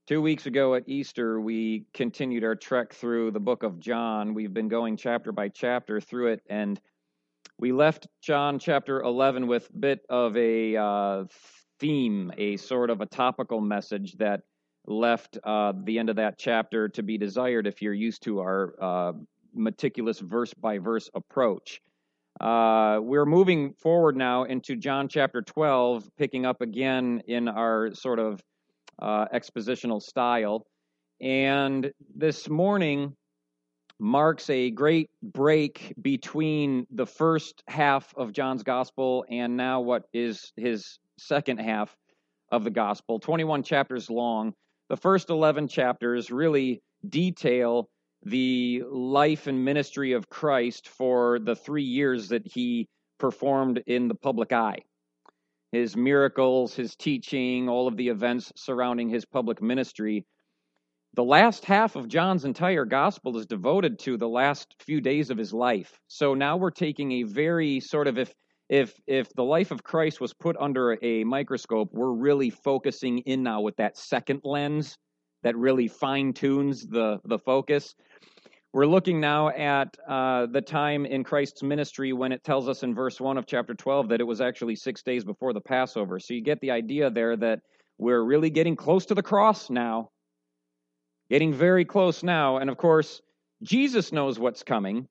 2 weeks ago at Easter, we continued our trek through the book of John. We've been going chapter by chapter through it, and we left John chapter 11 with a bit of a theme, a sort of a topical message that left the end of that chapter to be desired if you're used to our meticulous verse-by-verse approach. We're moving forward now into John chapter 12, picking up again in our sort of expositional style. And this morning marks a great break between the first half of John's gospel and now what is his second half of the gospel, 21 chapters long. The first 11 chapters really detail the life and ministry of Christ for the 3 years that he performed in the public eye. His miracles, his teaching, all of the events surrounding his public ministry. The last half of John's entire gospel is devoted to the last few days of his life. So now we're taking a very sort of, if the life of Christ was put under a microscope, we're really focusing in now with that second lens that really fine-tunes the focus. We're looking now at the time in Christ's ministry when it tells us in verse 1 of chapter 12 that it was actually 6 days before the Passover. So you get the idea there that we're really getting close to the cross now. Getting very close now. And of course, Jesus knows what's coming.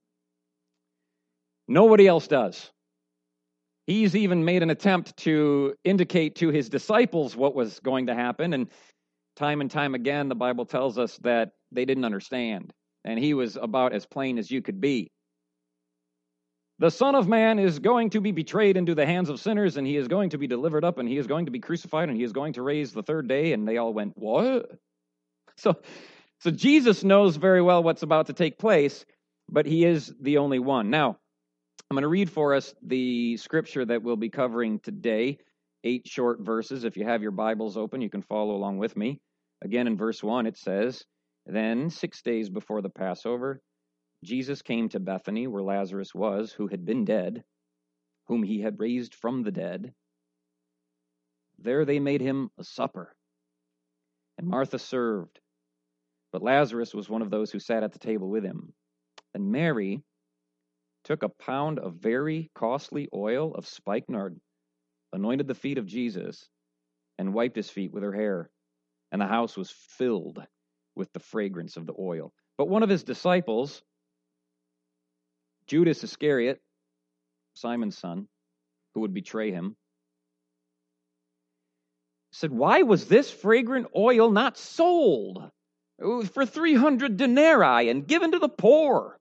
Nobody else does. He's even made an attempt to indicate to his disciples what was going to happen. And time again, the Bible tells us that they didn't understand. And he was about as plain as you could be. The Son of Man is going to be betrayed into the hands of sinners, and he is going to be delivered up, and he is going to be crucified, and he is going to raise the third day. And they all went, what? So Jesus knows very well what's about to take place, but he is the only one. Now, I'm going to read for us the scripture that we'll be covering today, 8 short verses. If you have your Bibles open, you can follow along with me. Again, in verse 1, it says, Then 6 days before the Passover, Jesus came to Bethany, where Lazarus was, who had been dead, whom he had raised from the dead. There they made him a supper, and Martha served. But Lazarus was one of those who sat at the table with him. And Mary took a pound of very costly oil of spikenard, anointed the feet of Jesus, and wiped his feet with her hair. And the house was filled with the fragrance of the oil. But one of his disciples, Judas Iscariot, Simon's son, who would betray him, said, Why was this fragrant oil not sold for 300 denarii and given to the poor?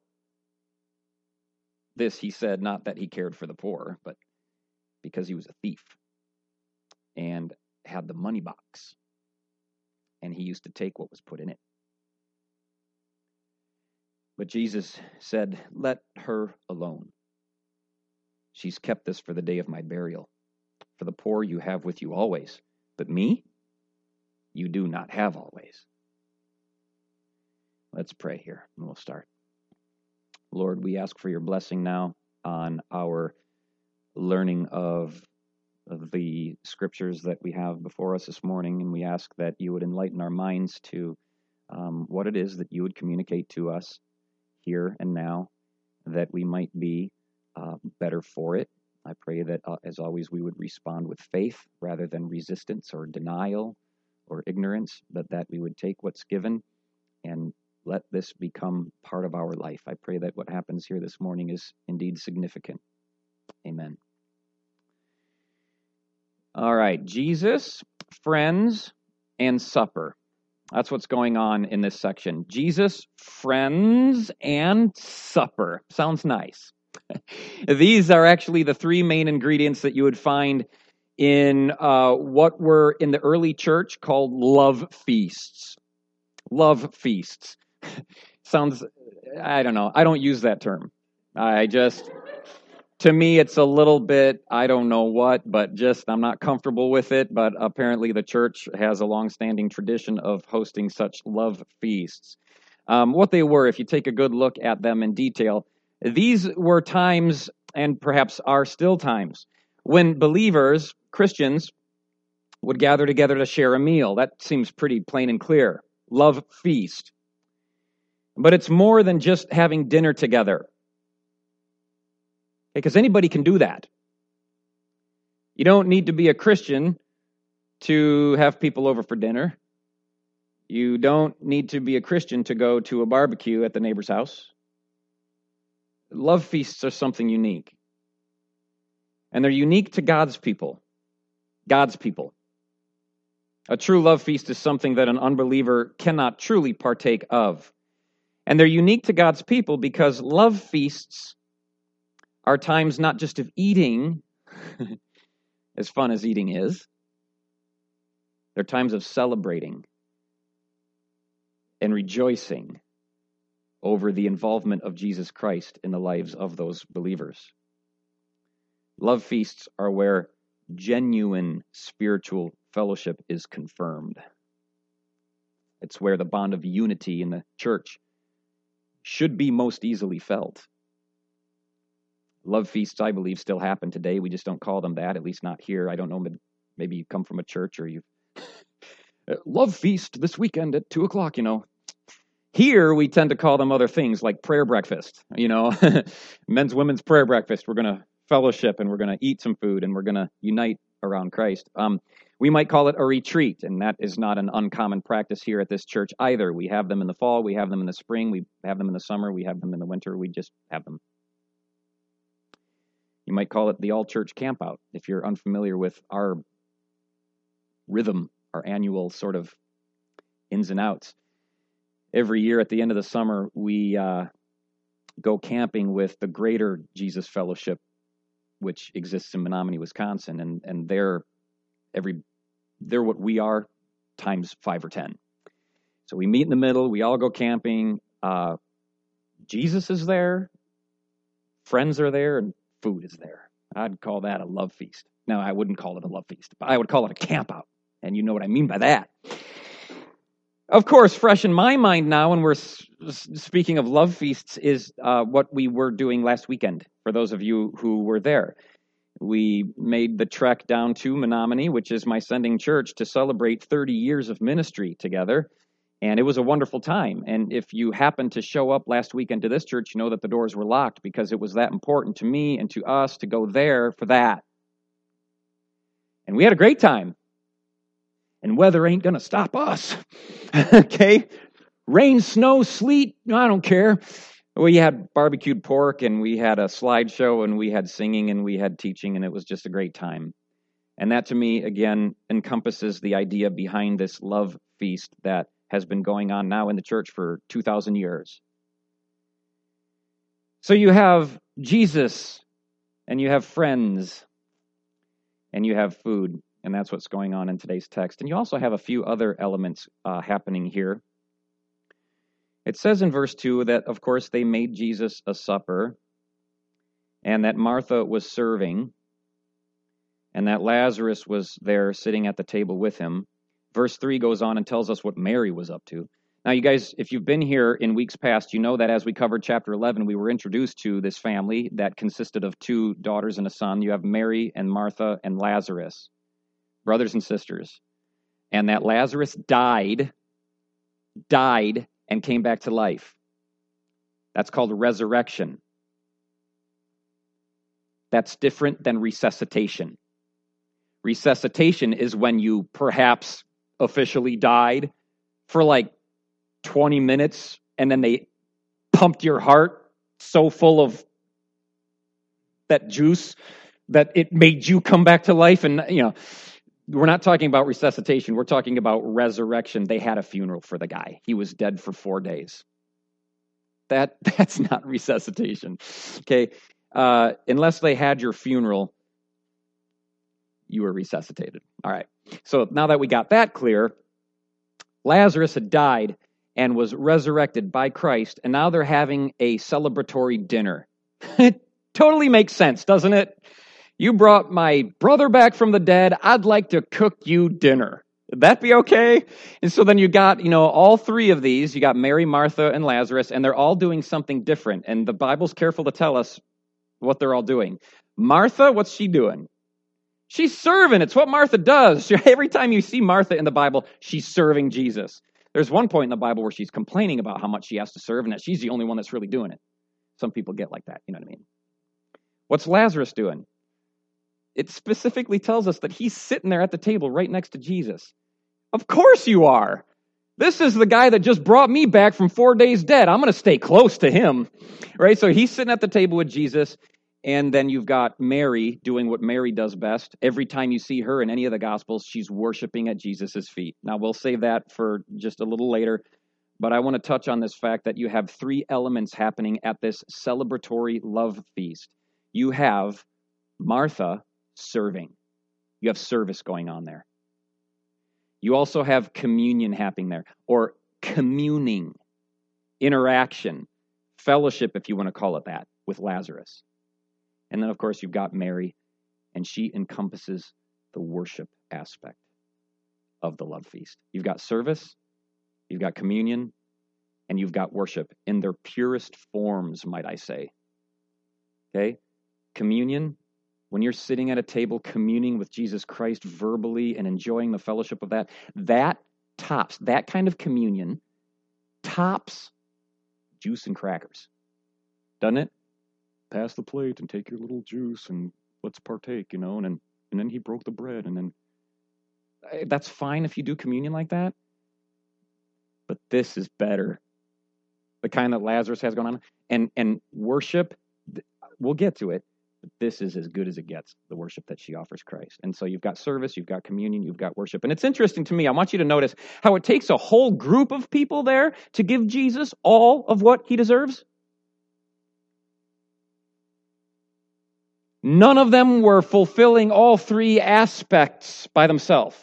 This he said, not that he cared for the poor, but because he was a thief and had the money box, and he used to take what was put in it. But Jesus said, Let her alone. She's kept this for the day of my burial. For the poor you have with you always, but me you do not have always. Let's pray here, and we'll start. Lord, we ask for your blessing now on our learning of the scriptures that we have before us this morning, and we ask that you would enlighten our minds to what it is that you would communicate to us here and now, that we might be better for it. I pray that, as always, we would respond with faith rather than resistance or denial or ignorance, but that we would take what's given and let this become part of our life. I pray that what happens here this morning is indeed significant. Amen. All right, Jesus, friends, and supper. That's what's going on in this section. Jesus, friends, and supper. Sounds nice. These are actually the 3 main ingredients that you would find in what were in the early church called love feasts. Love feasts. Sounds, I don't know. I don't use that term. To me, it's a little bit, I don't know what, but just I'm not comfortable with it. But apparently the church has a long-standing tradition of hosting such love feasts. What they were, if you take a good look at them in detail, these were times, and perhaps are still times, when believers, Christians, would gather together to share a meal. That seems pretty plain and clear. Love feast. But it's more than just having dinner together. Because anybody can do that. You don't need to be a Christian to have people over for dinner. You don't need to be a Christian to go to a barbecue at the neighbor's house. Love feasts are something unique. And they're unique to God's people. God's people. A true love feast is something that an unbeliever cannot truly partake of. And they're unique to God's people because love feasts are times not just of eating, as fun as eating is. They're times of celebrating and rejoicing over the involvement of Jesus Christ in the lives of those believers. Love feasts are where genuine spiritual fellowship is confirmed. It's where the bond of unity in the church should be most easily felt. Love feasts, I believe, still happen today. We just don't call them that, at least not here. I don't know, maybe you come from a church or you love feast this weekend at 2:00, you know. Here, we tend to call them other things like prayer breakfast, you know, men's, women's prayer breakfast. We're going to fellowship and we're going to eat some food and we're going to unite around Christ. We might call it a retreat, and that is not an uncommon practice here at this church either. We have them in the fall, we have them in the spring, we have them in the summer, we have them in the winter, we just have them. You might call it the all-church campout if you're unfamiliar with our rhythm, our annual sort of ins and outs. Every year at the end of the summer, we go camping with the Greater Jesus Fellowship, which exists in Menominee, Wisconsin, and they're what we are times 5 or 10. So we meet in the middle, we all go camping. Jesus is there, friends are there, and food is there. I'd call that a love feast. No, I wouldn't call it a love feast, but I would call it a camp out. And you know what I mean by that. Of course, fresh in my mind now, when we're speaking of love feasts, is what we were doing last weekend, for those of you who were there. We made the trek down to Menominee, which is my sending church, to celebrate 30 years of ministry together. And it was a wonderful time. And if you happened to show up last weekend to this church, you know that the doors were locked because it was that important to me and to us to go there for that. And we had a great time. And weather ain't going to stop us. Okay? Rain, snow, sleet, I don't care. We had barbecued pork, and we had a slideshow, and we had singing, and we had teaching, and it was just a great time. And that, to me, again, encompasses the idea behind this love feast that has been going on now in the church for 2,000 years. So you have Jesus, and you have friends, and you have food. And that's what's going on in today's text. And you also have a few other elements happening here. It says in verse 2 that, of course, they made Jesus a supper, and that Martha was serving, and that Lazarus was there sitting at the table with him. Verse 3 goes on and tells us what Mary was up to. Now, you guys, if you've been here in weeks past, you know that as we covered chapter 11, we were introduced to this family that consisted of 2 daughters and a son. You have Mary and Martha and Lazarus, brothers and sisters. And that Lazarus died, and came back to life. That's called resurrection. That's different than resuscitation. Resuscitation is when you perhaps officially died for like 20 minutes, and then they pumped your heart so full of that juice that it made you come back to life. And, you know, we're not talking about resuscitation. We're talking about resurrection. They had a funeral for the guy. He was dead for 4 days. That's not resuscitation. Okay. Unless they had your funeral, you were resuscitated. All right. So now that we got that clear, Lazarus had died and was resurrected by Christ, and now they're having a celebratory dinner. It totally makes sense, doesn't it? You brought my brother back from the dead. I'd like to cook you dinner. Would that be okay? And so then you got, all 3 of these. You got Mary, Martha, and Lazarus, and they're all doing something different. And the Bible's careful to tell us what they're all doing. Martha, what's she doing? She's serving. It's what Martha does. Every time you see Martha in the Bible, she's serving Jesus. There's one point in the Bible where she's complaining about how much she has to serve and that she's the only one that's really doing it. Some people get like that, you know what I mean? What's Lazarus doing? It specifically tells us that he's sitting there at the table right next to Jesus. Of course you are. This is the guy that just brought me back from 4 days dead. I'm going to stay close to him, right? So he's sitting at the table with Jesus, and then you've got Mary doing what Mary does best. Every time you see her in any of the Gospels, she's worshiping at Jesus' feet. Now, we'll save that for just a little later, but I want to touch on this fact that you have three elements happening at this celebratory love feast. You have Martha serving. You have service going on there. You also have communion happening there, or communing, interaction, fellowship, if you want to call it that, with Lazarus. And then, of course, you've got Mary, and she encompasses the worship aspect of the love feast. You've got service, you've got communion, and you've got worship in their purest forms, might I say. Okay? Communion, when you're sitting at a table communing with Jesus Christ verbally and enjoying the fellowship of that tops, that kind of communion tops juice and crackers. Doesn't it? Pass the plate and take your little juice and let's partake, and then he broke the bread, and then that's fine if you do communion like that. But this is better. The kind that Lazarus has going on. And worship, we'll get to it. This is as good as it gets, the worship that she offers Christ. And so you've got service, you've got communion, you've got worship. And it's interesting to me, I want you to notice how it takes a whole group of people there to give Jesus all of what he deserves. None of them were fulfilling all three aspects by themselves.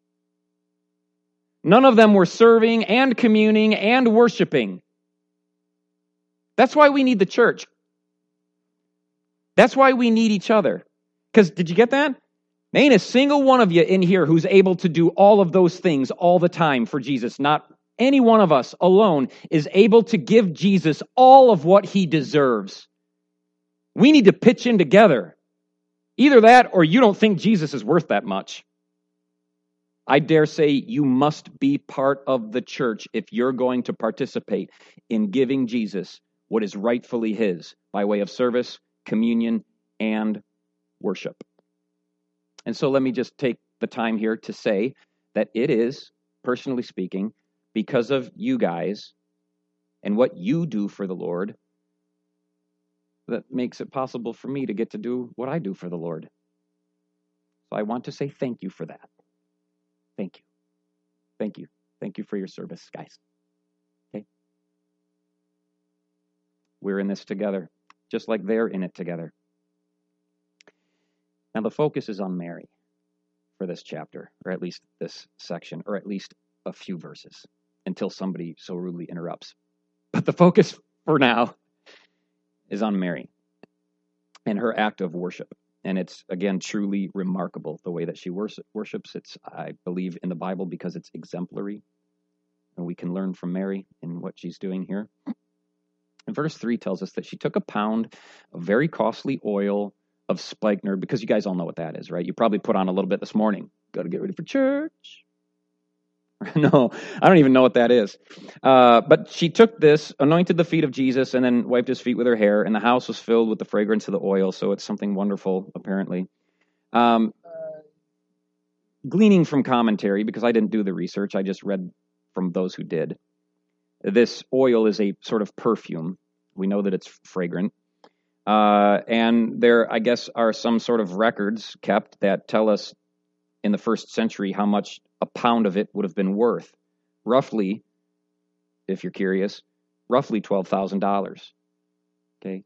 None of them were serving and communing and worshiping. That's why we need the church. That's why we need each other. Because, did you get that? There ain't a single one of you in here who's able to do all of those things all the time for Jesus. Not any one of us alone is able to give Jesus all of what he deserves. We need to pitch in together. Either that or you don't think Jesus is worth that much. I dare say you must be part of the church if you're going to participate in giving Jesus what is rightfully his by way of service, communion, and worship. And so let me just take the time here to say that it is, personally speaking, because of you guys and what you do for the Lord that makes it possible for me to get to do what I do for the Lord. So I want to say thank you for that. Thank you. Thank you. Thank you for your service, guys. Okay? We're in this together, just like they're in it together. Now the focus is on Mary for this chapter, or at least this section, or at least a few verses, until somebody so rudely interrupts. But the focus for now is on Mary and her act of worship. And it's, again, truly remarkable the way that she worships. It's, I believe, in the Bible because it's exemplary. And we can learn from Mary in what she's doing here. And verse 3 tells us that she took a pound of very costly oil of spikenard, because you guys all know what that is, right? You probably put on a little bit this morning. Got to get ready for church. No, I don't even know what that is. But she took this, anointed the feet of Jesus, and then wiped his feet with her hair, and the house was filled with the fragrance of the oil, so it's something wonderful, apparently. Gleaning from commentary, because I didn't do the research, I just read from those who did. This oil is a sort of perfume. We know that it's fragrant. And there, I guess, are some sort of records kept that tell us in the first century how much a pound of it would have been worth. Roughly, if you're curious, roughly $12,000. Okay?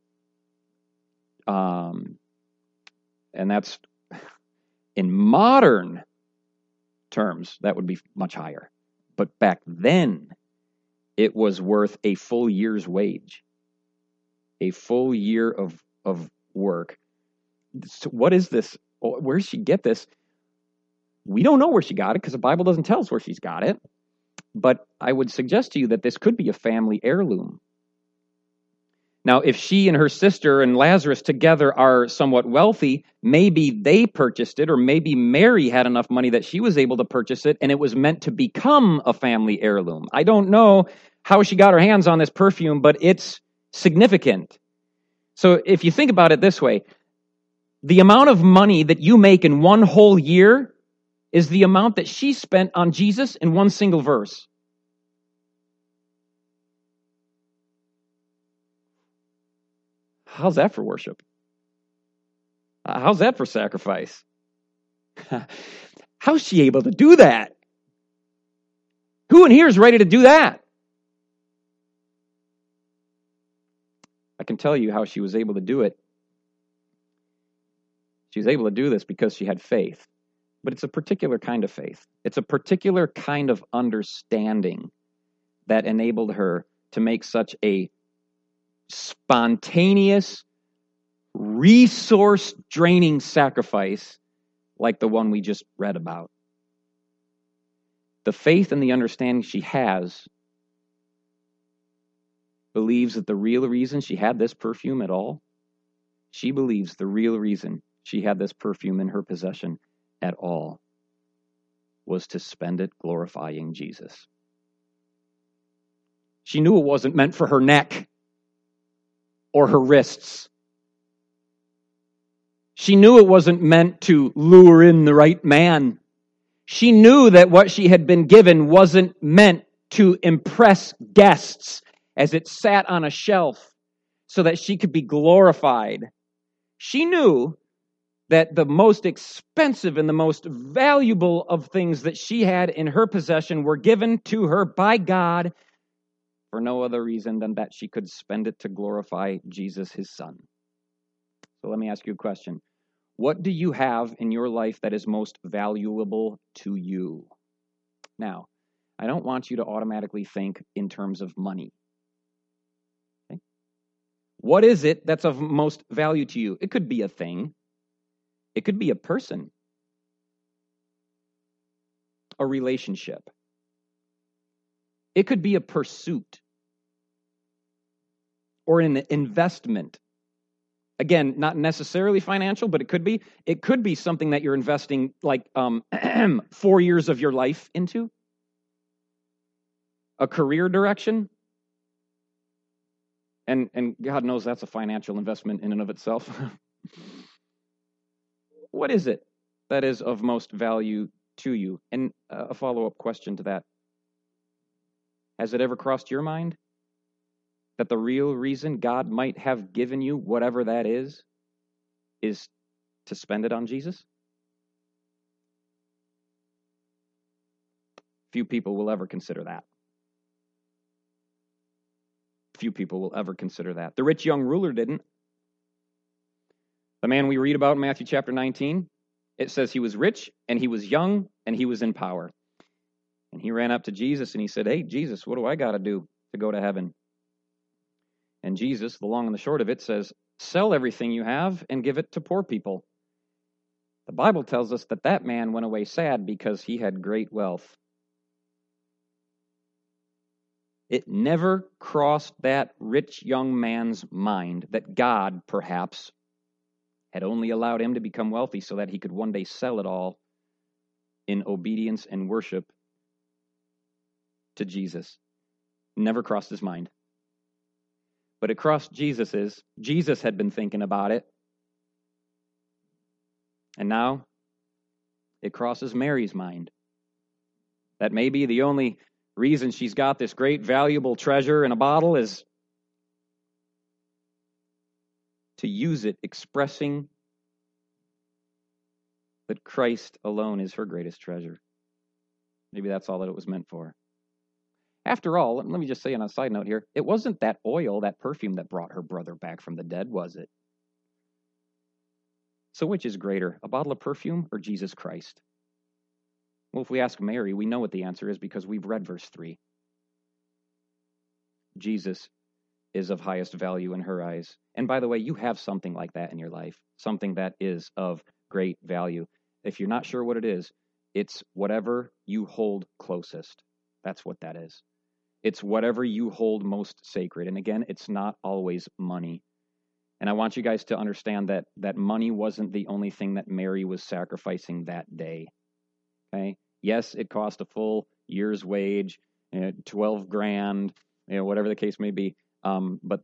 And that's, in modern terms, that would be much higher. But back then, it was worth a full year's wage. A full year of work. So what is this? Where did she get this? We don't know where she got it because the Bible doesn't tell us where she's got it. But I would suggest to you that this could be a family heirloom. Now, if she and her sister and Lazarus together are somewhat wealthy, maybe they purchased it, or maybe Mary had enough money that she was able to purchase it, and it was meant to become a family heirloom. I don't know how she got her hands on this perfume, but it's significant. So if you think about it this way, the amount of money that you make in one whole year is the amount that she spent on Jesus in one single verse. How's that for worship? How's that for sacrifice? How's she able to do that? Who in here is ready to do that? I can tell you how she was able to do it. She was able to do this because she had faith. But it's a particular kind of faith. It's a particular kind of understanding that enabled her to make such a spontaneous, resource-draining sacrifice like the one we just read about. The faith and the understanding she has believes that the real reason she had this perfume at all, she believes the real reason she had this perfume in her possession at all was to spend it glorifying Jesus. She knew it wasn't meant for her neck or her wrists. She knew it wasn't meant to lure in the right man. She knew that what she had been given wasn't meant to impress guests as it sat on a shelf so that she could be glorified. She knew that the most expensive and the most valuable of things that she had in her possession were given to her by God for no other reason than that she could spend it to glorify Jesus, his son. So let me ask you a question. What do you have in your life that is most valuable to you? Now, I don't want you to automatically think in terms of money. Okay? What is it that's of most value to you? It could be a thing. It could be a person, a relationship. It could be a pursuit or an investment. Again, not necessarily financial, but it could be. It could be something that you're investing like 4 years of your life into. A career direction. And God knows that's a financial investment in and of itself. What is it that is of most value to you? And a follow-up question to that. Has it ever crossed your mind that the real reason God might have given you whatever that is to spend it on Jesus? Few people will ever consider that. Few people will ever consider that. The rich young ruler didn't. The man we read about in Matthew chapter 19, it says he was rich and he was young and he was in power. And he ran up to Jesus and he said, "Hey, Jesus, what do I got to do to go to heaven?" And Jesus, the long and the short of it, says, "Sell everything you have and give it to poor people." The Bible tells us that that man went away sad because he had great wealth. It never crossed that rich young man's mind that God, perhaps, had only allowed him to become wealthy so that he could one day sell it all in obedience and worship to Jesus. Never crossed his mind. But it crossed Jesus's. Jesus had been thinking about it. And now it crosses Mary's mind. That maybe the only reason she's got this great valuable treasure in a bottle is to use it expressing that Christ alone is her greatest treasure. Maybe that's all that it was meant for. After all, let me just say on a side note here, it wasn't that oil, that perfume that brought her brother back from the dead, was it? So which is greater, a bottle of perfume or Jesus Christ? Well, if we ask Mary, we know what the answer is because we've read verse 3. Jesus is of highest value in her eyes. And by the way, you have something like that in your life, something that is of great value. If you're not sure what it is, it's whatever you hold closest. That's what that is. It's whatever you hold most sacred. And again, it's not always money. And I want you guys to understand that money wasn't the only thing that Mary was sacrificing that day. Okay? Yes, it cost a full year's wage, 12 grand, whatever the case may be. But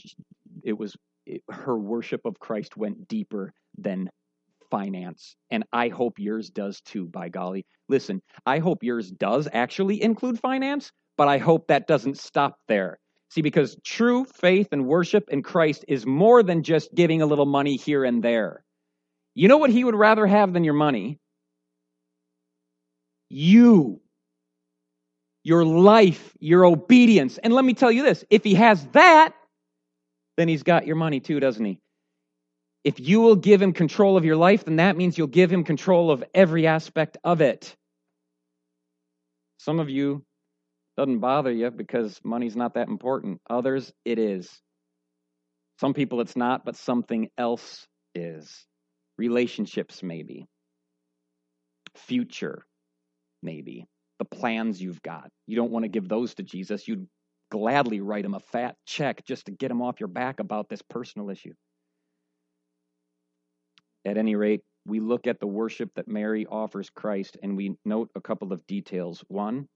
her worship of Christ went deeper than finance. And I hope yours does too, by golly. Listen, I hope yours does actually include finance, but I hope that doesn't stop there. See, because true faith and worship in Christ is more than just giving a little money here and there. You know what he would rather have than your money? You. Your life, your obedience. And let me tell you this, if he has that, then he's got your money too, doesn't he? If you will give him control of your life, then that means you'll give him control of every aspect of it. Some of you, doesn't bother you because money's not that important. Others, it is. Some people it's not, but something else is. Relationships, maybe. Future, maybe. The plans you've got. You don't want to give those to Jesus. You'd gladly write him a fat check just to get him off your back about this personal issue. At any rate, we look at the worship that Mary offers Christ and we note a couple of details. One,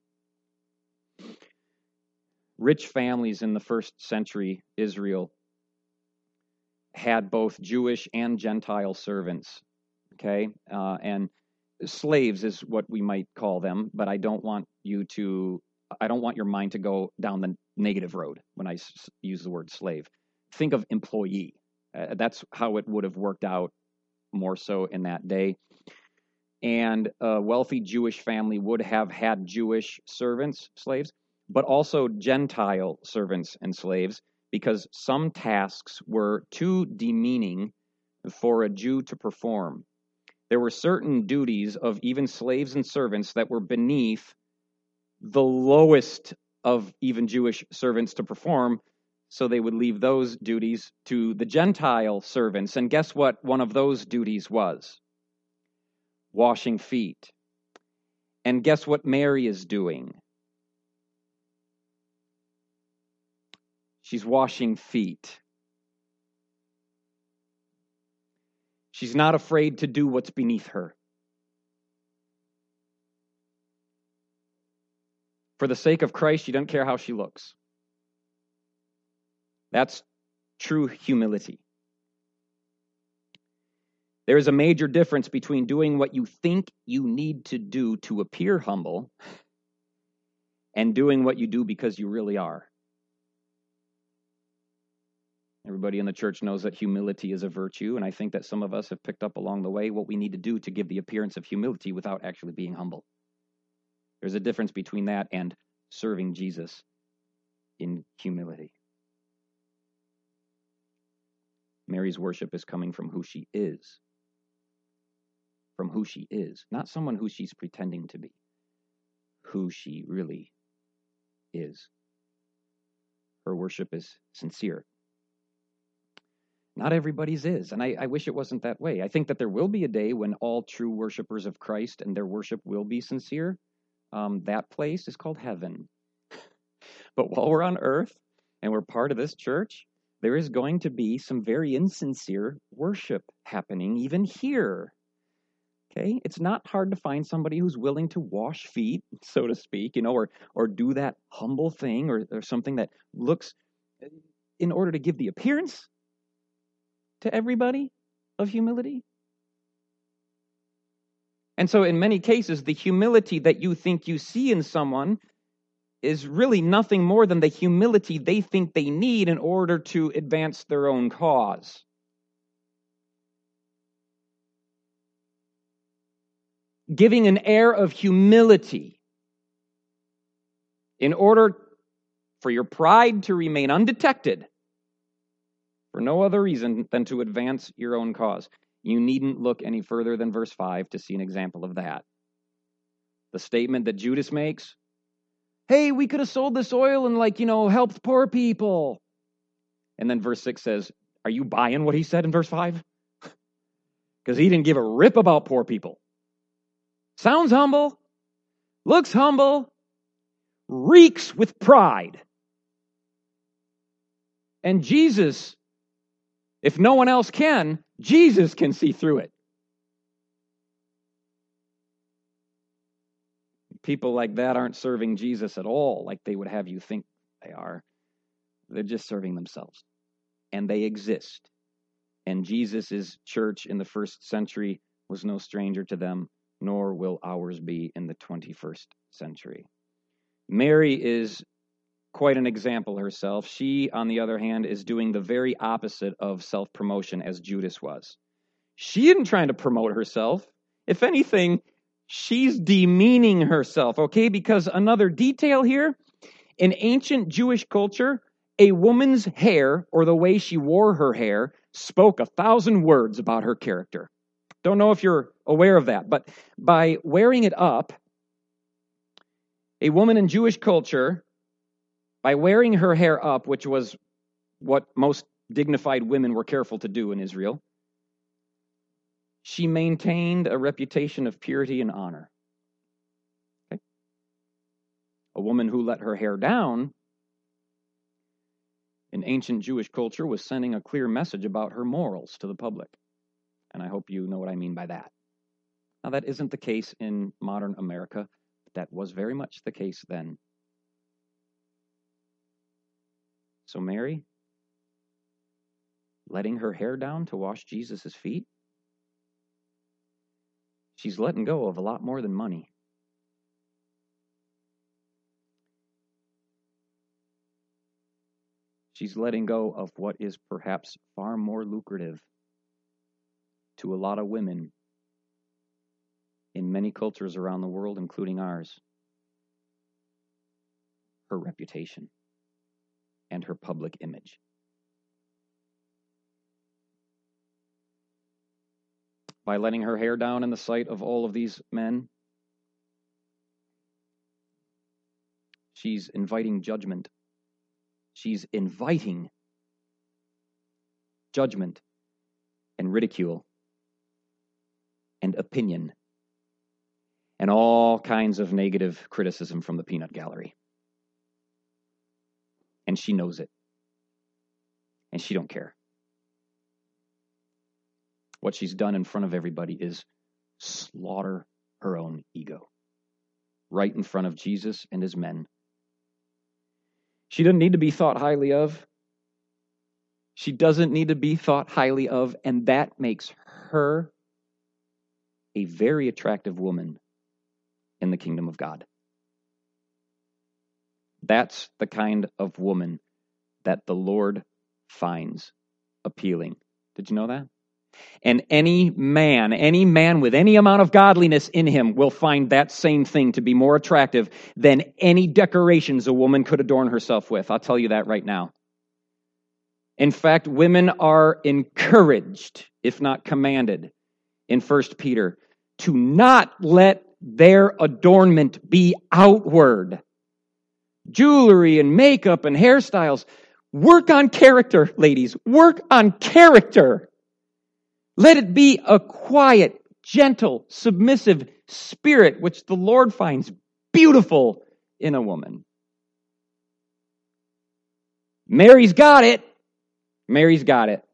rich families in the first century Israel had both Jewish and Gentile servants, okay? And slaves is what we might call them, but I don't want your mind to go down the negative road when I use the word slave. Think of employee. That's how it would have worked out more so in that day. And a wealthy Jewish family would have had Jewish servants, slaves, but also Gentile servants and slaves, because some tasks were too demeaning for a Jew to perform. There were certain duties of even slaves and servants that were beneath the lowest of even Jewish servants to perform, so they would leave those duties to the Gentile servants. And guess what one of those duties was? Washing feet. And guess what Mary is doing? She's washing feet. She's not afraid to do what's beneath her. For the sake of Christ, she doesn't care how she looks. That's true humility. There is a major difference between doing what you think you need to do to appear humble and doing what you do because you really are. Everybody in the church knows that humility is a virtue, and I think that some of us have picked up along the way what we need to do to give the appearance of humility without actually being humble. There's a difference between that and serving Jesus in humility. Mary's worship is coming from who she is. From who she is, not someone who she's pretending to be. Who she really is. Her worship is sincere. Not everybody's is, and I wish it wasn't that way. I think that there will be a day when all true worshipers of Christ and their worship will be sincere. That place is called heaven. But while we're on earth and we're part of this church, there is going to be some very insincere worship happening even here. Okay, it's not hard to find somebody who's willing to wash feet, so to speak, or do that humble thing or something that looks, in order to give the appearance to everybody of humility. And so in many cases, the humility that you think you see in someone is really nothing more than the humility they think they need in order to advance their own cause. Giving an air of humility in order for your pride to remain undetected for no other reason than to advance your own cause. You needn't look any further than verse 5 to see an example of that. The statement that Judas makes, hey, we could have sold this oil and helped poor people. And then verse 6 says, are you buying what he said in verse 5? Because he didn't give a rip about poor people. Sounds humble, looks humble, reeks with pride. And Jesus, if no one else can, Jesus can see through it. People like that aren't serving Jesus at all, like they would have you think they are. They're just serving themselves. And they exist. And Jesus' church in the first century was no stranger to them, nor will ours be in the 21st century. Mary is quite an example herself. She, on the other hand, is doing the very opposite of self-promotion as Judas was. She isn't trying to promote herself. If anything, she's demeaning herself, okay? Because another detail here, in ancient Jewish culture, a woman's hair, or the way she wore her hair, spoke 1,000 words about her character. Don't know if you're aware of that, but by wearing it up, a woman in Jewish culture, by wearing her hair up, which was what most dignified women were careful to do in Israel, she maintained a reputation of purity and honor. Okay? A woman who let her hair down in ancient Jewish culture was sending a clear message about her morals to the public. And I hope you know what I mean by that. Now, that isn't the case in modern America, but that was very much the case then. So Mary, letting her hair down to wash Jesus' feet, she's letting go of a lot more than money. She's letting go of what is perhaps far more lucrative to a lot of women in many cultures around the world, including ours. Her reputation and her public image. By letting her hair down in the sight of all of these men, she's inviting judgment. She's inviting judgment and ridicule and opinion and all kinds of negative criticism from the peanut gallery. And she knows it. And she don't care. What she's done in front of everybody is slaughter her own ego. Right in front of Jesus and his men. She doesn't need to be thought highly of. She doesn't need to be thought highly of, and that makes her a very attractive woman in the kingdom of God. That's the kind of woman that the Lord finds appealing. Did you know that? And any man with any amount of godliness in him will find that same thing to be more attractive than any decorations a woman could adorn herself with. I'll tell you that right now. In fact, women are encouraged, if not commanded, in 1 Peter, to not let their adornment be outward. Jewelry and makeup and hairstyles. Work on character, ladies. Work on character. Let it be a quiet, gentle, submissive spirit, which the Lord finds beautiful in a woman. Mary's got it. Mary's got it.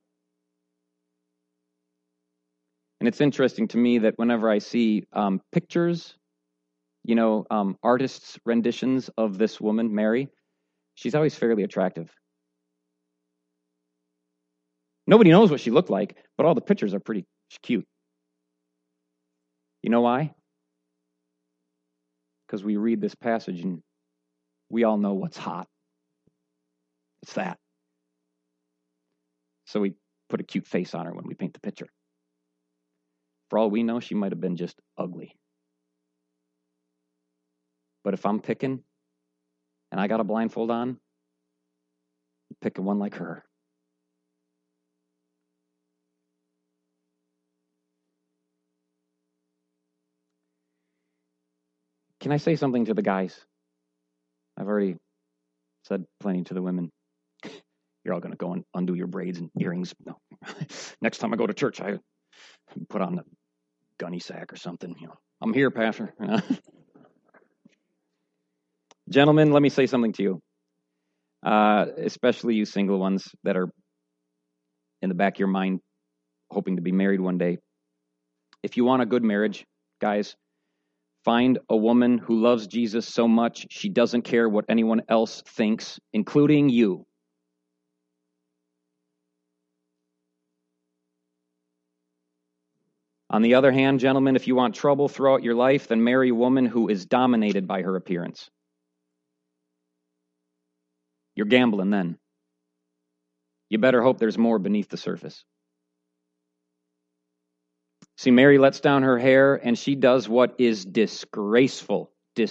And it's interesting to me that whenever I see pictures, artists' renditions of this woman, Mary, she's always fairly attractive. Nobody knows what she looked like, but all the pictures are pretty cute. You know why? Because we read this passage and we all know what's hot. It's that. So we put a cute face on her when we paint the picture. For all we know, she might have been just ugly. But if I'm picking and I got a blindfold on, I'm picking one like her. Can I say something to the guys? I've already said plenty to the women. You're all going to go and undo your braids and earrings. No. Next time I go to church, I put on a gunny sack or something. I'm here, Pastor. Gentlemen, let me say something to you, especially you single ones that are in the back of your mind hoping to be married one day. If you want a good marriage, guys, find a woman who loves Jesus so much she doesn't care what anyone else thinks, including you. On the other hand, gentlemen, if you want trouble throughout your life, then marry a woman who is dominated by her appearance. You're gambling then. You better hope there's more beneath the surface. See, Mary lets down her hair and she does what is disgraceful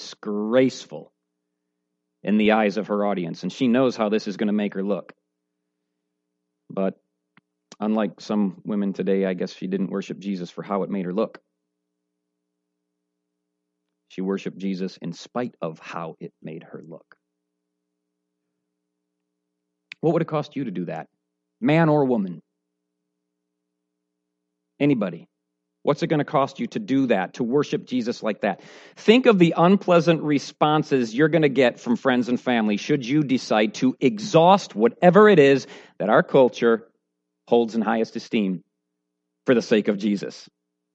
in the eyes of her audience. And she knows how this is going to make her look. But unlike some women today, I guess she didn't worship Jesus for how it made her look. She worshiped Jesus in spite of how it made her look. What would it cost you to do that? Man or woman? Anybody? What's it going to cost you to do that, to worship Jesus like that? Think of the unpleasant responses you're going to get from friends and family should you decide to exhaust whatever it is that our culture holds in highest esteem for the sake of Jesus.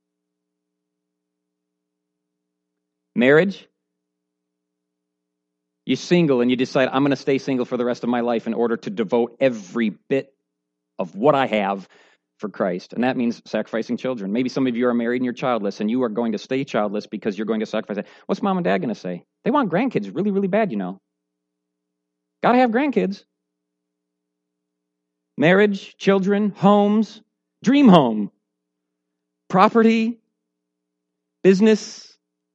Marriage? You're single and you decide, I'm going to stay single for the rest of my life in order to devote every bit of what I have for Christ. And that means sacrificing children. Maybe some of you are married and you're childless, and you are going to stay childless because you're going to sacrifice it. What's mom and dad going to say? They want grandkids really, really bad, you know. Got to have grandkids. Marriage, children, homes, dream home, property, business.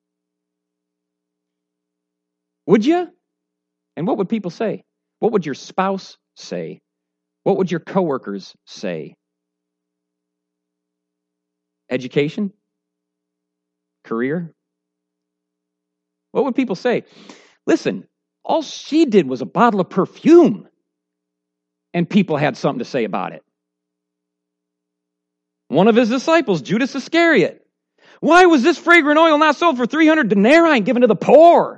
Would you? And what would people say? What would your spouse say? What would your coworkers say? Education? Career? What would people say? Listen, all she did was a bottle of perfume, and people had something to say about it. One of his disciples, Judas Iscariot, why was this fragrant oil not sold for 300 denarii and given to the poor?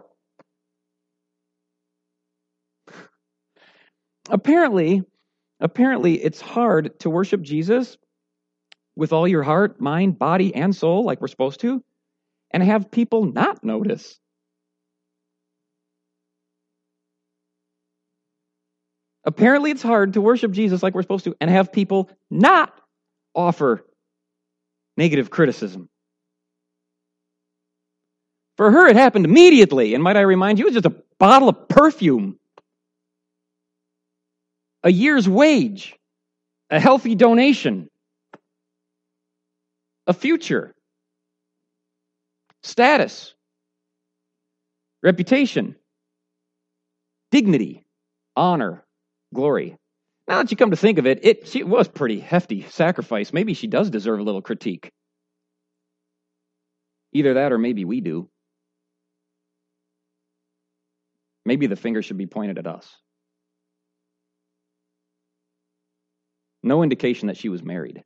Apparently, it's hard to worship Jesus with all your heart, mind, body, and soul, like we're supposed to, and have people not notice. Apparently, it's hard to worship Jesus like we're supposed to and have people not offer negative criticism. For her, it happened immediately, and might I remind you, it was just a bottle of perfume. A year's wage, a healthy donation, a future, status, reputation, dignity, honor, glory. Now that you come to think of it, it was pretty hefty sacrifice. Maybe she does deserve a little critique. Either that or maybe we do. Maybe the finger should be pointed at us. No indication that she was married.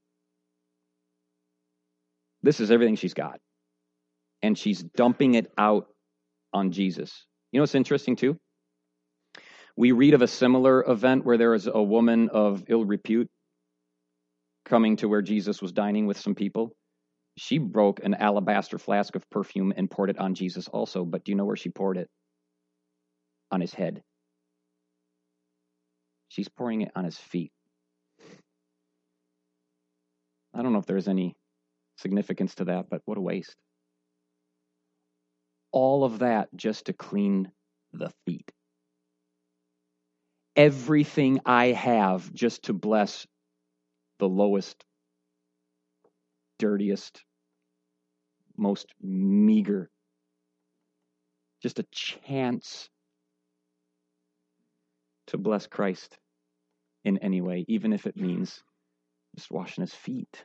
This is everything she's got. And she's dumping it out on Jesus. You know what's interesting too? We read of a similar event where there was a woman of ill repute coming to where Jesus was dining with some people. She broke an alabaster flask of perfume and poured it on Jesus also. But do you know where she poured it? On his head. She's pouring it on his feet. I don't know if there's any significance to that, but what a waste. All of that just to clean the feet. Everything I have just to bless the lowest, dirtiest, most meager. Just a chance to bless Christ in any way, even if it means just washing his feet.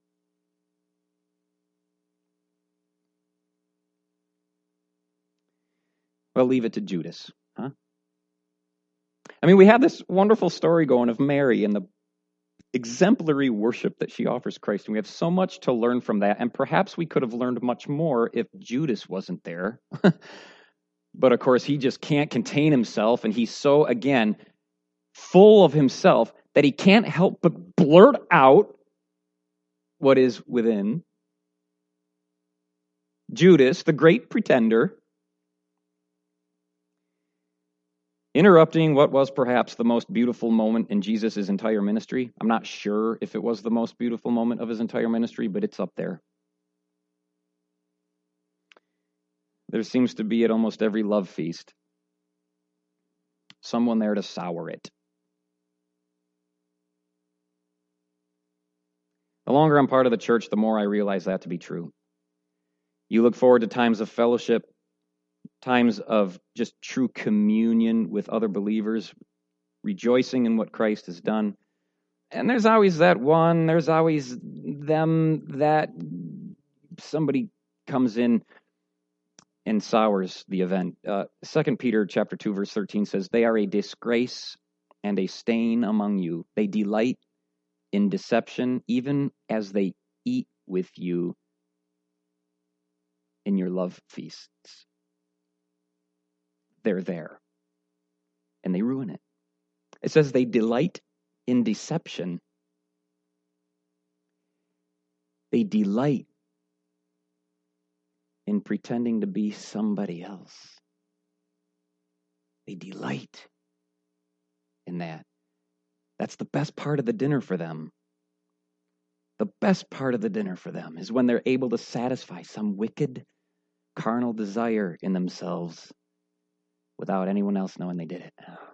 Well, leave it to Judas, huh? I mean, we have this wonderful story going of Mary and the exemplary worship that she offers Christ, and we have so much to learn from that, and perhaps we could have learned much more if Judas wasn't there. But of course, he just can't contain himself, and he's so, again, full of himself that he can't help but blurt out what is within. Judas, the great pretender, interrupting what was perhaps the most beautiful moment in Jesus' entire ministry. I'm not sure if it was the most beautiful moment of his entire ministry, but it's up there. There seems to be at almost every love feast someone there to sour it. The longer I'm part of the church, the more I realize that to be true. You look forward to times of fellowship, times of just true communion with other believers, rejoicing in what Christ has done. And there's always there's always them that somebody comes in and sours the event. 2 Peter chapter 2, verse 13 says, "They are a disgrace and a stain among you. They delight in deception, even as they eat with you in your love feasts." They're there, and they ruin it. It says they delight in deception. They delight in pretending to be somebody else. They delight in that. That's the best part of the dinner for them. The best part of the dinner for them is when they're able to satisfy some wicked, carnal desire in themselves without anyone else knowing they did it.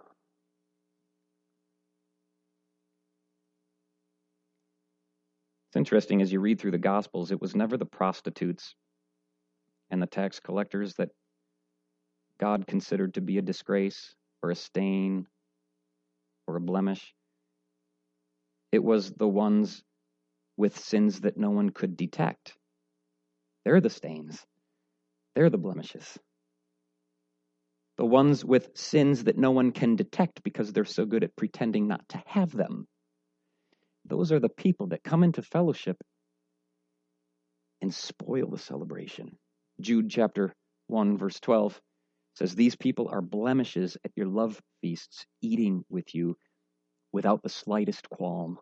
It's interesting, as you read through the Gospels, it was never the prostitutes and the tax collectors that God considered to be a disgrace or a stain or a blemish. It was the ones with sins that no one could detect. They're the stains. They're the blemishes. The ones with sins that no one can detect because they're so good at pretending not to have them. Those are the people that come into fellowship and spoil the celebration. Jude chapter 1, verse 12 says, "These people are blemishes at your love feasts, eating with you without the slightest qualm."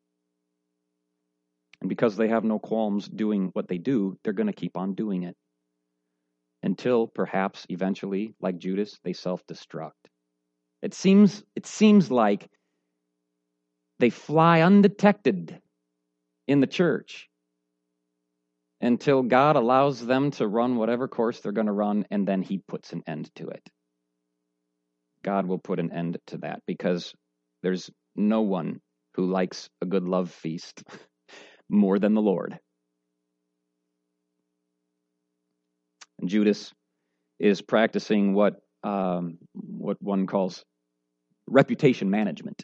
And because they have no qualms doing what they do, they're going to keep on doing it. Until perhaps eventually, like Judas, they self-destruct. It seems like they fly undetected in the church until God allows them to run whatever course they're going to run, and then he puts an end to it. God will put an end to that because there's no one who likes a good love feast more than the Lord. And Judas is practicing what one calls reputation management.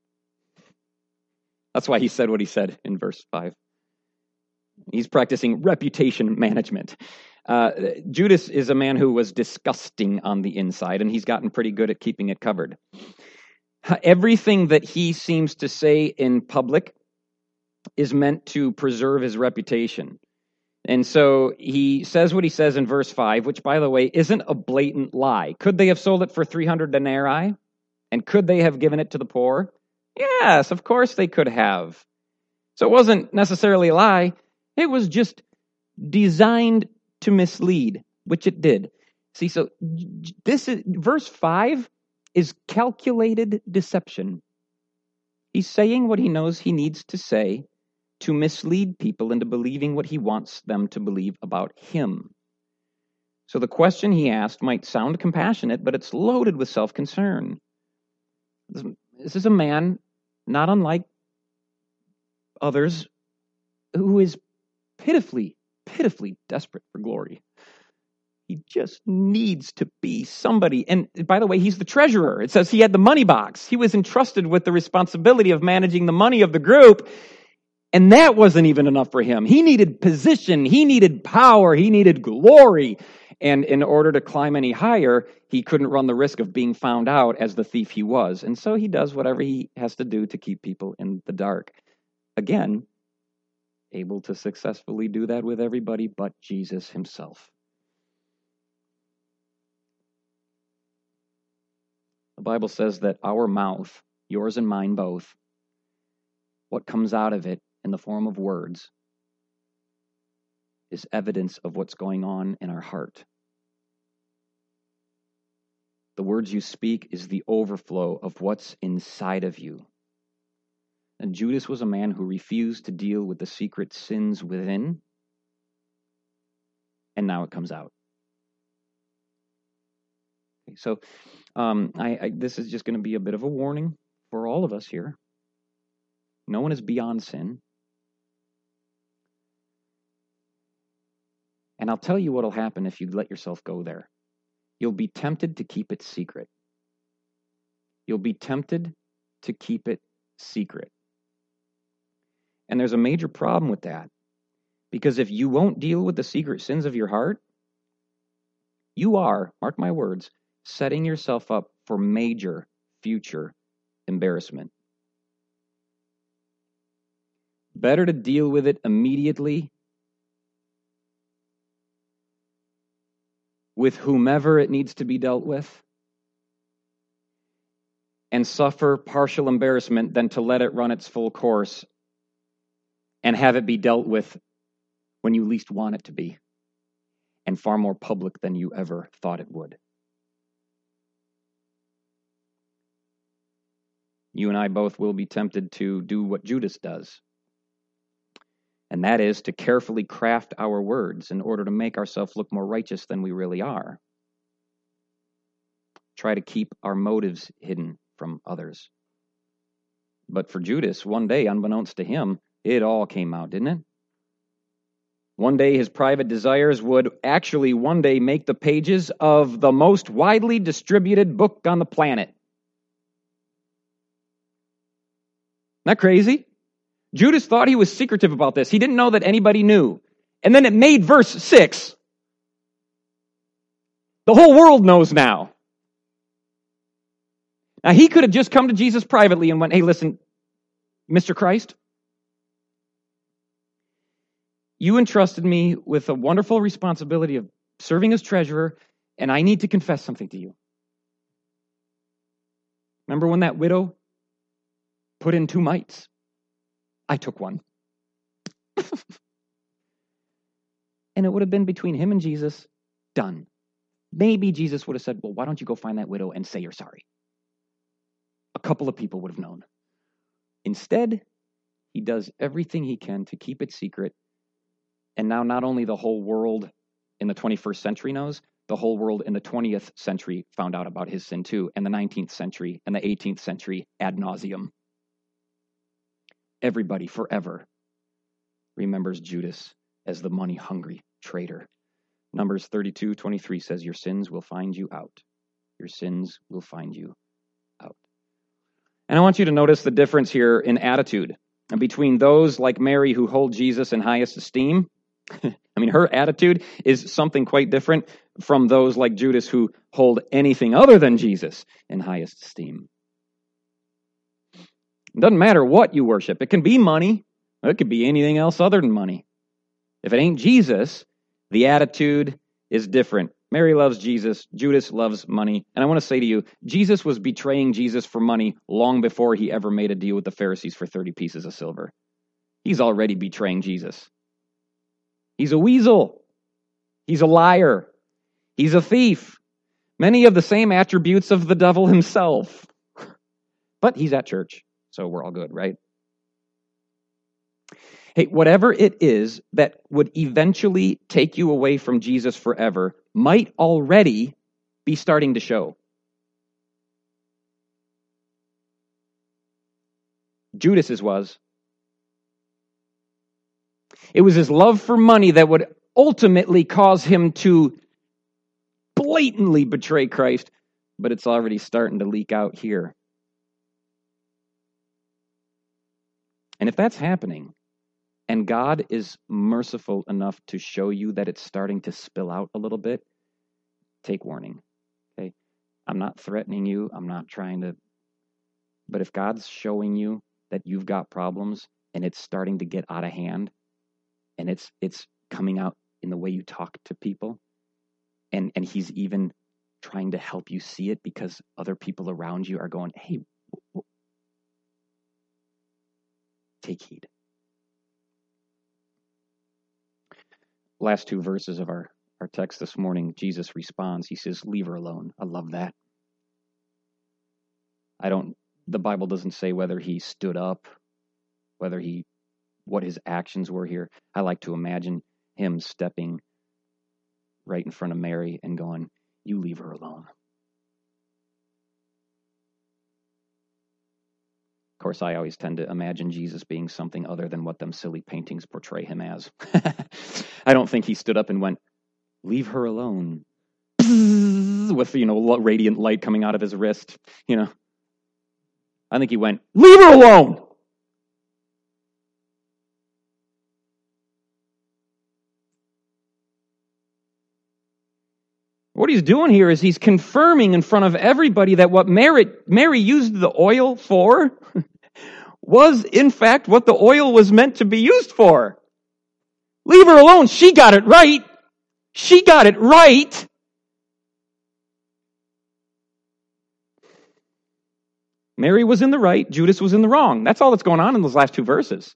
That's why he said what he said in verse 5. He's practicing reputation management. Judas is a man who was disgusting on the inside, and he's gotten pretty good at keeping it covered. Everything that he seems to say in public is meant to preserve his reputation. And so he says what he says in verse 5, which, by the way, isn't a blatant lie. Could they have sold it for 300 denarii? And could they have given it to the poor? Yes, of course they could have. So it wasn't necessarily a lie. It was just designed to mislead, which it did. See, so this is verse 5 is calculated deception. He's saying what he knows he needs to say to mislead people into believing what he wants them to believe about him. So the question he asked might sound compassionate, but it's loaded with self-concern. This is a man, not unlike others, who is pitifully desperate for glory. He just needs to be somebody. And by the way, he's the treasurer. It says he had the money box. He was entrusted with the responsibility of managing the money of the group. And that wasn't even enough for him. He needed position. He needed power. He needed glory. And in order to climb any higher, he couldn't run the risk of being found out as the thief he was. And so he does whatever he has to do to keep people in the dark. Again, able to successfully do that with everybody but Jesus himself. The Bible says that our mouth, yours and mine both, what comes out of it in the form of words is evidence of what's going on in our heart. The words you speak is the overflow of what's inside of you. And Judas was a man who refused to deal with the secret sins within, and now it comes out. Okay, so this is just going to be a bit of a warning for all of us here. No one is beyond sin. And I'll tell you what will happen if you let yourself go there. You'll be tempted to keep it secret. You'll be tempted to keep it secret. And there's a major problem with that. Because if you won't deal with the secret sins of your heart, you are, mark my words, setting yourself up for major future embarrassment. Better to deal with it immediately with whomever it needs to be dealt with and suffer partial embarrassment than to let it run its full course and have it be dealt with when you least want it to be and far more public than you ever thought it would. You and I both will be tempted to do what Judas does. And that is to carefully craft our words in order to make ourselves look more righteous than we really are. Try to keep our motives hidden from others. But for Judas, one day, unbeknownst to him, it all came out, didn't it? One day his private desires would actually one day make the pages of the most widely distributed book on the planet. Isn't that crazy? Judas thought he was secretive about this. He didn't know that anybody knew. And then it made verse 6. The whole world knows now. Now, he could have just come to Jesus privately and went, hey, listen, Mr. Christ, you entrusted me with a wonderful responsibility of serving as treasurer, and I need to confess something to you. Remember when that widow put in 2 mites? I took one. And it would have been between him and Jesus, done. Maybe Jesus would have said, well, why don't you go find that widow and say you're sorry? A couple of people would have known. Instead, he does everything he can to keep it secret. And now not only the whole world in the 21st century knows, the whole world in the 20th century found out about his sin too, and the 19th century and the 18th century ad nauseum. Everybody forever remembers Judas as the money-hungry traitor. Numbers 32:23 says, your sins will find you out. Your sins will find you out. And I want you to notice the difference here in attitude between those like Mary who hold Jesus in highest esteem. I mean, her attitude is something quite different from those like Judas who hold anything other than Jesus in highest esteem. It doesn't matter what you worship. It can be money. It could be anything else other than money. If it ain't Jesus, the attitude is different. Mary loves Jesus. Judas loves money. And I want to say to you, Jesus was betraying Jesus for money long before he ever made a deal with the Pharisees for 30 pieces of silver. He's already betraying Jesus. He's a weasel. He's a liar. He's a thief. Many of the same attributes of the devil himself. But he's at church, so we're all good, right? Hey, whatever it is that would eventually take you away from Jesus forever might already be starting to show. Judas's was. It was his love for money that would ultimately cause him to blatantly betray Christ, but it's already starting to leak out here. And if that's happening, and God is merciful enough to show you that it's starting to spill out a little bit, take warning. Okay? I'm not threatening you. I'm not trying to. But if God's showing you that you've got problems and it's starting to get out of hand, and it's coming out in the way you talk to people, and he's even trying to help you see it because other people around you are going, hey, take heed. Last two verses of our text this morning, Jesus responds. He says, leave her alone. I love that. The Bible doesn't say whether he stood up, what his actions were here. I like to imagine him stepping right in front of Mary and going, you leave her alone. Of course, I always tend to imagine Jesus being something other than what them silly paintings portray him as. I don't think he stood up and went, leave her alone, with, radiant light coming out of his wrist, I think he went, leave her alone! What he's doing here is he's confirming in front of everybody that what Mary used the oil for was, in fact, what the oil was meant to be used for. Leave her alone. She got it right. She got it right. Mary was in the right. Judas was in the wrong. That's all that's going on in those last two verses.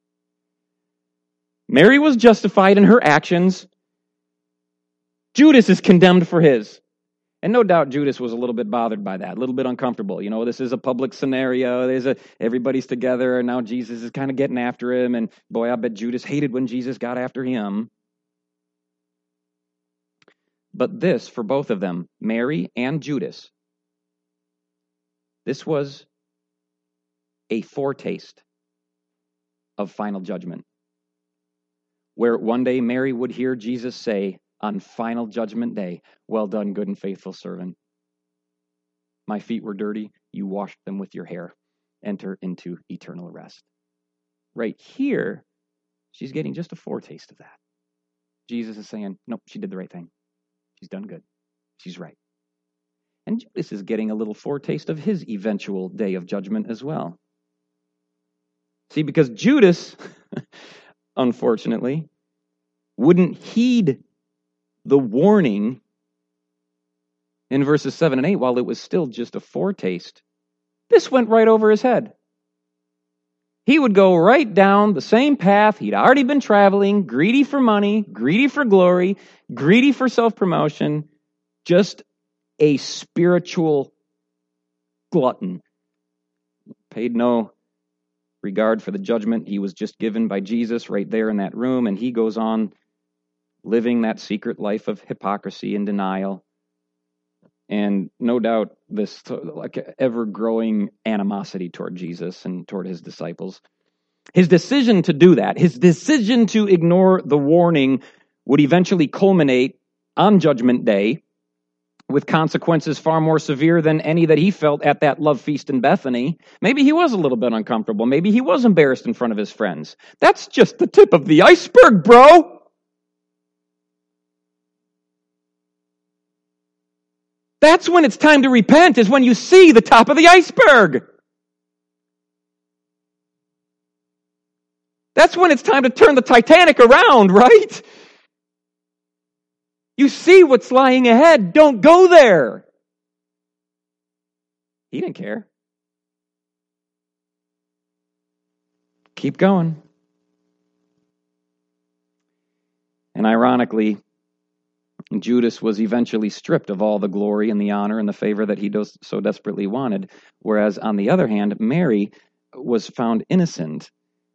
Mary was justified in her actions. Judas is condemned for his. And no doubt Judas was a little bit bothered by that, a little bit uncomfortable. This is a public scenario. Everybody's together, and now Jesus is kind of getting after him. And boy, I bet Judas hated when Jesus got after him. But this, for both of them, Mary and Judas, this was a foretaste of final judgment, where one day Mary would hear Jesus say, on final judgment day, well done, good and faithful servant. My feet were dirty, you washed them with your hair. Enter into eternal rest. Right here, she's getting just a foretaste of that. Jesus is saying, nope, she did the right thing. She's done good. She's right. And Judas is getting a little foretaste of his eventual day of judgment as well. See, because Judas, unfortunately, wouldn't heed the warning in verses 7 and 8 while it was still just a foretaste. This went right over his head. He would go right down the same path he'd already been traveling, greedy for money, greedy for glory, greedy for self-promotion, just a spiritual glutton. Paid no regard for the judgment he was just given by Jesus right there in that room, and he goes on living that secret life of hypocrisy and denial. And no doubt this ever-growing animosity toward Jesus and toward his disciples. His decision to do that, his decision to ignore the warning, would eventually culminate on Judgment Day with consequences far more severe than any that he felt at that love feast in Bethany. Maybe he was a little bit uncomfortable. Maybe he was embarrassed in front of his friends. That's just the tip of the iceberg, bro! That's when it's time to repent, is when you see the top of the iceberg. That's when it's time to turn the Titanic around, right? You see what's lying ahead. Don't go there. He didn't care. Keep going. And ironically, Judas was eventually stripped of all the glory and the honor and the favor that he so desperately wanted, whereas on the other hand, Mary was found innocent.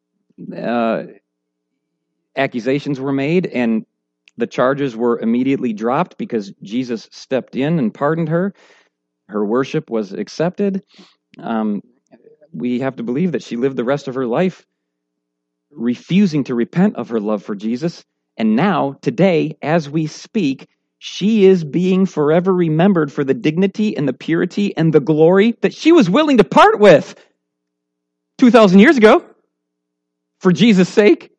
Accusations were made, and the charges were immediately dropped because Jesus stepped in and pardoned her. Her worship was accepted. We have to believe that she lived the rest of her life refusing to repent of her love for Jesus. And now, today, as we speak, she is being forever remembered for the dignity and the purity and the glory that she was willing to part with 2,000 years ago for Jesus' sake.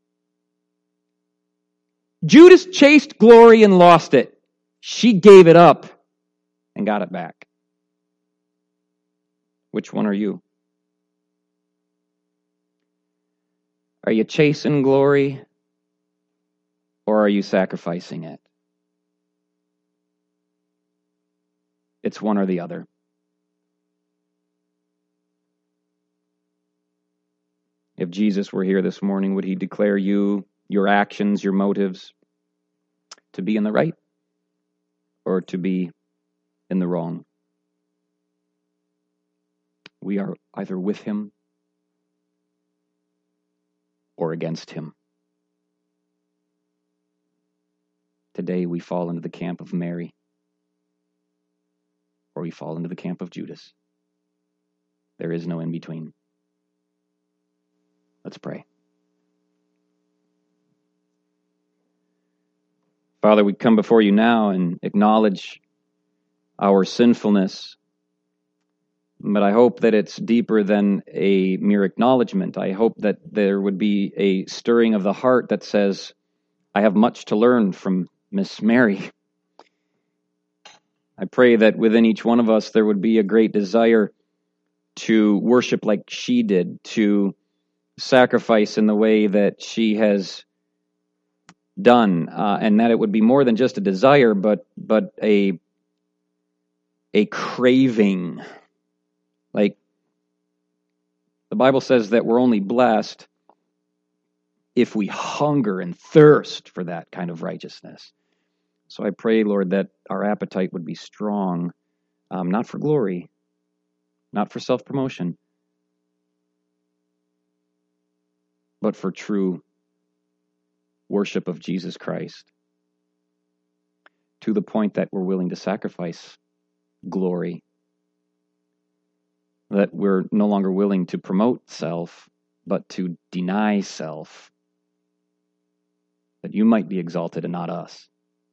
Judas chased glory and lost it. She gave it up and got it back. Which one are you? Are you chasing glory? Or are you sacrificing it? It's one or the other. If Jesus were here this morning, would he declare you, your actions, your motives, to be in the right or to be in the wrong? We are either with him or against him. Today we fall into the camp of Mary, or we fall into the camp of Judas. There is no in between. Let's pray. Father, we come before you now and acknowledge our sinfulness, but I hope that it's deeper than a mere acknowledgement. I hope that there would be a stirring of the heart that says, I have much to learn from Miss Mary. I pray that within each one of us there would be a great desire to worship like she did, to sacrifice in the way that she has done, and that it would be more than just a desire, but a craving. Like the Bible says that we're only blessed if we hunger and thirst for that kind of righteousness. So I pray, Lord, that our appetite would be strong, not for glory, not for self-promotion, but for true worship of Jesus Christ, to the point that we're willing to sacrifice glory, that we're no longer willing to promote self, but to deny self, that you might be exalted and not us.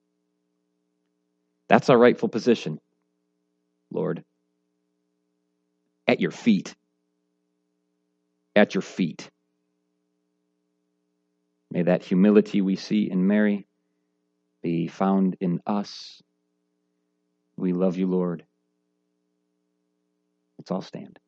That's our rightful position, Lord. At your feet. At your feet. May that humility we see in Mary be found in us. We love you, Lord. Let's all stand.